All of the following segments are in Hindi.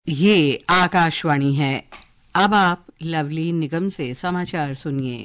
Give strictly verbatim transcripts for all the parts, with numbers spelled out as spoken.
ये आकाशवाणी है। अब आप लवली निगम से समाचार सुनिए।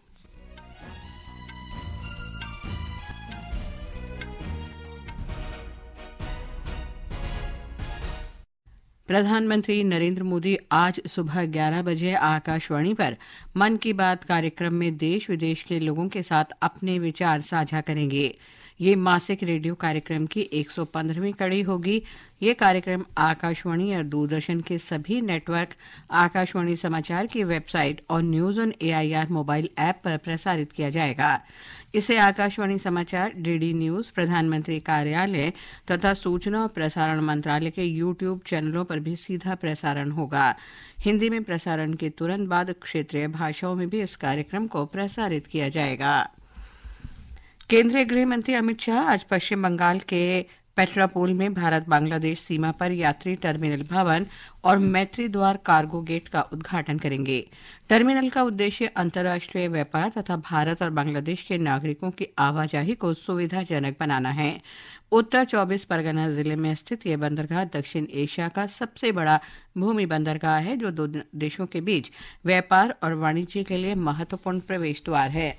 प्रधानमंत्री नरेंद्र मोदी आज सुबह ग्यारह बजे आकाशवाणी पर मन की बात कार्यक्रम में देश विदेश के लोगों के साथ अपने विचार साझा करेंगे। ये मासिक रेडियो कार्यक्रम की एक सौ पंद्रहवीं कड़ी होगी। ये कार्यक्रम आकाशवाणी और दूरदर्शन के सभी नेटवर्क, आकाशवाणी समाचार की वेबसाइट और news on AIR mobile app पर प्रसारित किया जाएगा। इसे आकाशवाणी समाचार, डीडी न्यूज, प्रधानमंत्री कार्यालय तथा सूचना और प्रसारण मंत्रालय के यूट्यूब चैनलों पर भी सीधा प्रसारण होगा। हिंदी में प्रसारण के तुरंत बाद क्षेत्रीय भाषाओं में भी इस कार्यक्रम को प्रसारित किया जाएगा। केंद्रीय गृह मंत्री अमित शाह आज पश्चिम बंगाल के पेट्रापोल में भारत बांग्लादेश सीमा पर यात्री टर्मिनल भवन और मैत्री द्वार कार्गो गेट का उद्घाटन करेंगे। टर्मिनल का उद्देश्य अंतर्राष्ट्रीय व्यापार तथा भारत और बांग्लादेश के नागरिकों की आवाजाही को सुविधाजनक बनाना है। उत्तर चौबीस परगना जिले में स्थित यह बंदरगाह दक्षिण एशिया का सबसे बड़ा भूमि बंदरगाह है, जो दो देशों के बीच व्यापार और वाणिज्य के लिए महत्वपूर्ण प्रवेश द्वार है।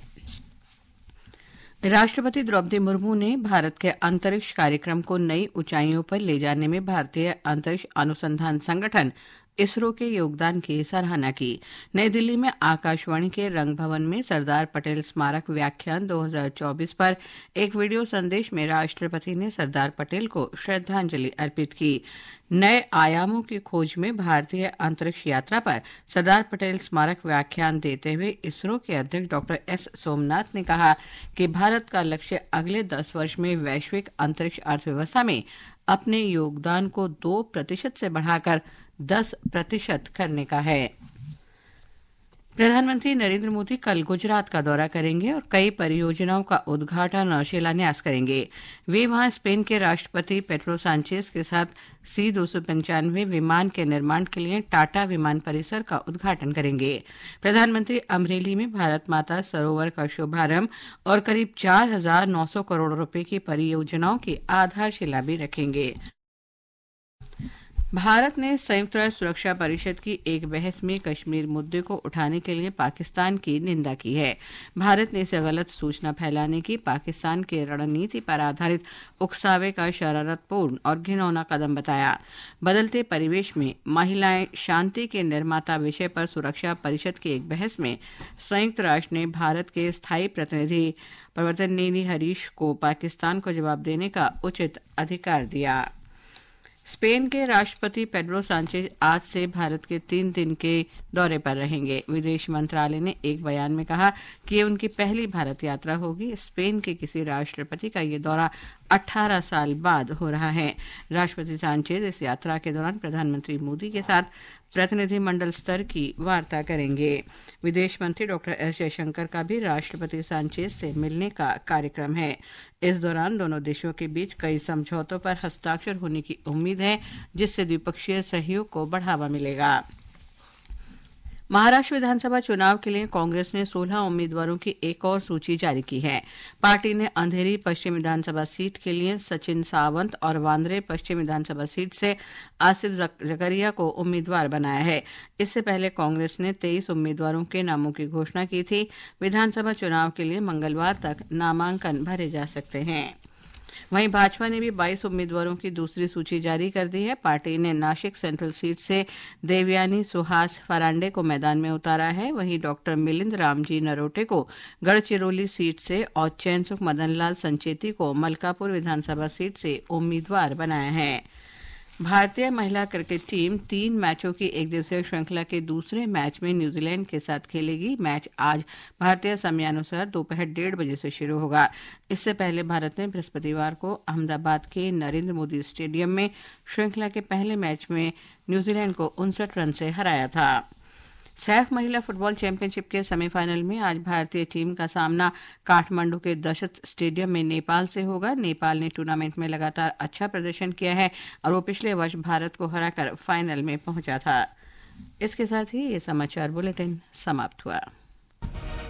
राष्ट्रपति द्रौपदी मुर्मू ने भारत के अंतरिक्ष कार्यक्रम को नई ऊंचाइयों पर ले जाने में भारतीय अंतरिक्ष अनुसंधान संगठन इसरो के योगदान की सराहना की। नई दिल्ली में आकाशवाणी के रंग भवन में सरदार पटेल स्मारक व्याख्यान दो हज़ार चौबीस पर एक वीडियो संदेश में राष्ट्रपति ने सरदार पटेल को श्रद्धांजलि अर्पित की। नए आयामों की खोज में भारतीय अंतरिक्ष यात्रा पर सरदार पटेल स्मारक व्याख्यान देते हुए इसरो के अध्यक्ष डॉक्टर एस सोमनाथ ने कहा कि भारत का लक्ष्य अगले दस वर्ष में वैश्विक अंतरिक्ष अर्थव्यवस्था में अपने योगदान को दो प्रतिशत से बढ़ाकर दस प्रतिशत करने का है। प्रधानमंत्री नरेंद्र मोदी कल गुजरात का दौरा करेंगे और कई परियोजनाओं का उद्घाटन और शिलान्यास करेंगे। वे वहां स्पेन के राष्ट्रपति पेड्रो सांचेज के साथ सी दो सौ पंचानवे विमान के निर्माण के लिए टाटा विमान परिसर का उद्घाटन करेंगे। प्रधानमंत्री अमरेली में भारत माता सरोवर का शुभारंभ और करीब चार हजार नौ सौ करोड़ रुपए की परियोजनाओं की आधारशिला भी रखेंगे। भारत ने संयुक्त राष्ट्र सुरक्षा परिषद की एक बहस में कश्मीर मुद्दे को उठाने के लिए पाकिस्तान की निंदा की है। भारत ने इसे गलत सूचना फैलाने की पाकिस्तान की रणनीति पर आधारित उकसावे का शरारतपूर्ण और घिनौना कदम बताया। बदलते परिवेश में महिलाएं शांति के निर्माता विषय पर सुरक्षा परिषद की एक बहस में संयुक्त राष्ट्र ने भारत के स्थायी प्रतिनिधि प्रवर्तन नेनी हरीश को पाकिस्तान को जवाब देने का उचित अधिकार दिया। स्पेन के राष्ट्रपति पेड्रो सांचेज आज से भारत के तीन दिन के दौरे पर रहेंगे। विदेश मंत्रालय ने एक बयान में कहा कि ये उनकी पहली भारत यात्रा होगी। स्पेन के किसी राष्ट्रपति का ये दौरा अठारह साल बाद हो रहा है। राष्ट्रपति सांचेज इस यात्रा के दौरान प्रधानमंत्री मोदी के साथ प्रतिनिधिमंडल स्तर की वार्ता करेंगे। विदेश मंत्री डॉक्टर एस जयशंकर का भी राष्ट्रपति सांचेज से मिलने का कार्यक्रम है। इस दौरान दोनों देशों के बीच कई समझौतों पर हस्ताक्षर होने की उम्मीद है, जिससे द्विपक्षीय सहयोग को बढ़ावा मिलेगा। महाराष्ट्र विधानसभा चुनाव के लिए कांग्रेस ने सोलह उम्मीदवारों की एक और सूची जारी की है। पार्टी ने अंधेरी पश्चिम विधानसभा सीट के लिए सचिन सावंत और वांद्रे पश्चिम विधानसभा सीट से आसिफ जकरिया को उम्मीदवार बनाया है। इससे पहले कांग्रेस ने तेईस उम्मीदवारों के नामों की घोषणा की थी। विधानसभा चुनाव के लिए मंगलवार तक नामांकन भरे जा सकते हैं। वहीं भाजपा ने भी बाईस उम्मीदवारों की दूसरी सूची जारी कर दी है। पार्टी ने नासिक सेंट्रल सीट से देवयानी सुहास फरांडे को मैदान में उतारा है। वहीं डॉक्टर मिलिंद रामजी नरोटे को गढ़चिरौली सीट से और चैनसुख मदनलाल संचेती को मलकापुर विधानसभा सीट से उम्मीदवार बनाया है। भारतीय महिला क्रिकेट टीम तीन मैचों की एक दिवसीय श्रृंखला के दूसरे मैच में न्यूजीलैंड के साथ खेलेगी। मैच आज भारतीय समयानुसार दोपहर डेढ़ बजे से शुरू होगा। इससे पहले भारत ने बृहस्पतिवार को अहमदाबाद के नरेंद्र मोदी स्टेडियम में श्रृंखला के पहले मैच में न्यूजीलैंड को उनसठ रन से हराया था। सैफ महिला फुटबॉल चैंपियनशिप के सेमीफाइनल में आज भारतीय टीम का सामना काठमांडू के दशरथ स्टेडियम में नेपाल से होगा। नेपाल ने टूर्नामेंट में लगातार अच्छा प्रदर्शन किया है और वो पिछले वर्ष भारत को हराकर फाइनल में पहुंचा था। इसके साथ ही ये समाचार बुलेटिन समाप्त हुआ।